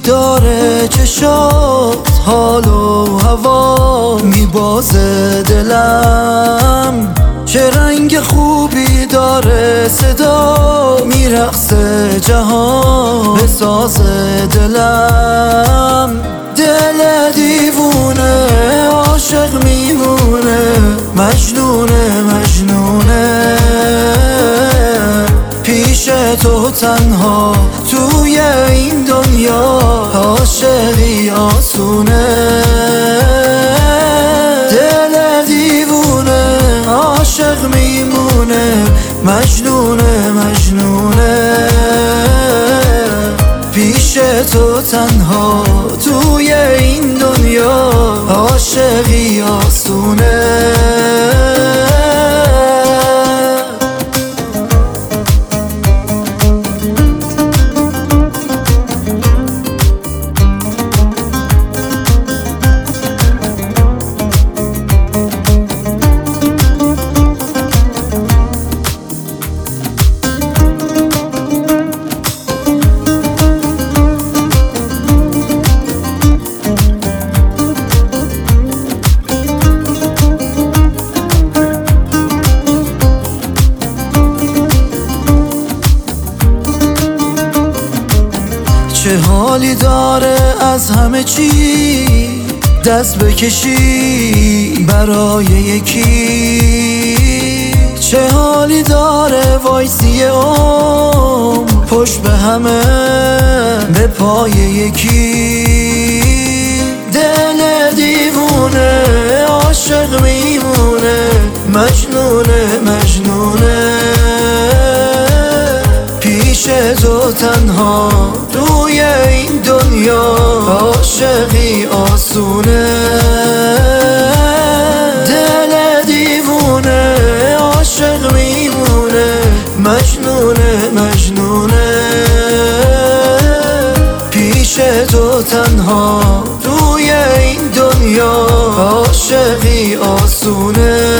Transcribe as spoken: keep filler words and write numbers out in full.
داره چشات، حال و هوا میبازه دلم. چه رنگ خوبی داره صدا، میرقصه جهان به ساز دلم. دل دیوونه عاشق میمونه، مجنونه مجنونه. پیش تو تنها توی این دنیا، عاشقی آسونه. دل دیوونه عاشق میمونه، مجنونه مجنونه. پیش تو تنها توی این دنیا، عاشقی آسونه. چه حالی داره از همه چی دست بکشی برای یکی. چه حالی داره وایسی عمر پشت به همه به پای یکی. دل دیوونه عاشق میمونه، مجنونه مجنونه. پیش تو تنها توی این دنیا، عاشقی آسونه. دل دیوونه عاشق میمونه، مجنونه مجنونه. پیش تو تنها توی این دنیا، عاشقی آسونه.